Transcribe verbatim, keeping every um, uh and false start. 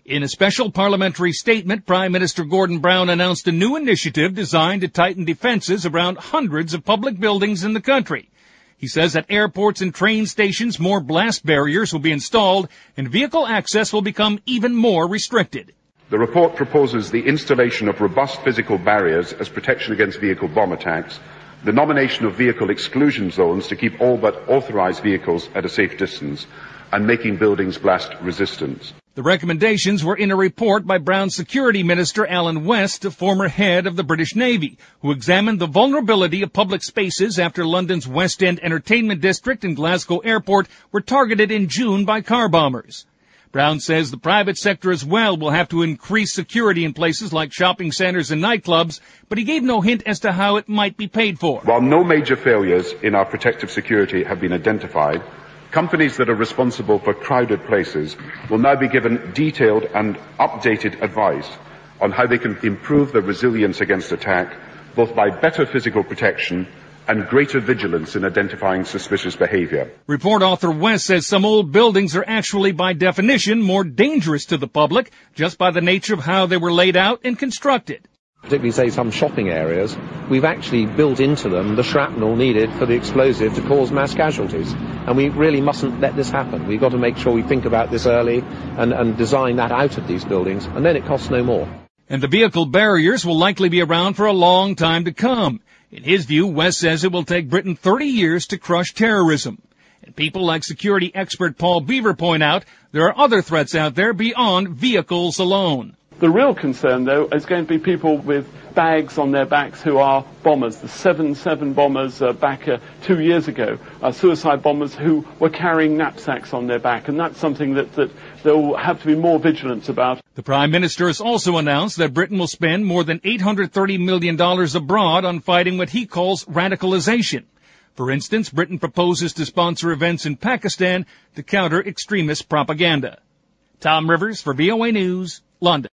In a special parliamentary statement, Prime Minister Gordon Brown announced a new initiative designed to tighten defenses around hundreds of public buildings in the country. He says at airports and train stations, more blast barriers will be installed and vehicle access will become even more restricted. The report proposes the installation of robust physical barriers as protection against vehicle bomb attacks, the nomination of vehicle exclusion zones to keep all but authorised vehicles at a safe distance, and making buildings blast resistant. The recommendations were in a report by Brown's Security Minister Alan West, a former head of the British Navy, who examined the vulnerability of public spaces after London's West End Entertainment District and Glasgow Airport were targeted in June by car bombers. Brown says the private sector as well will have to increase security in places like shopping centres and nightclubs, but he gave no hint as to how it might be paid for. While no major failures in our protective security have been identified, companies that are responsible for crowded places will now be given detailed and updated advice on how they can improve their resilience against attack, both by better physical protection and greater vigilance in identifying suspicious behaviour. Report author West says some old buildings are actually by definition more dangerous to the public just by the nature of how they were laid out and constructed. Particularly, say, some shopping areas, we've actually built into them the shrapnel needed for the explosive to cause mass casualties. And we really mustn't let this happen. We've got to make sure we think about this early and, and design that out of these buildings, and then it costs no more. And the vehicle barriers will likely be around for a long time to come. In his view, West says it will take Britain thirty years to crush terrorism. And people like security expert Paul Beaver point out there are other threats out there beyond vehicles alone. The real concern, though, is going to be people with bags on their backs who are bombers. The seven seven bombers uh, back uh, two years ago, uh, suicide bombers who were carrying knapsacks on their back. And that's something that, that there will have to be more vigilance about. The Prime Minister has also announced that Britain will spend more than eight hundred thirty million dollars abroad on fighting what he calls radicalization. For instance, Britain proposes to sponsor events in Pakistan to counter extremist propaganda. Tom Rivers for V O A News, London.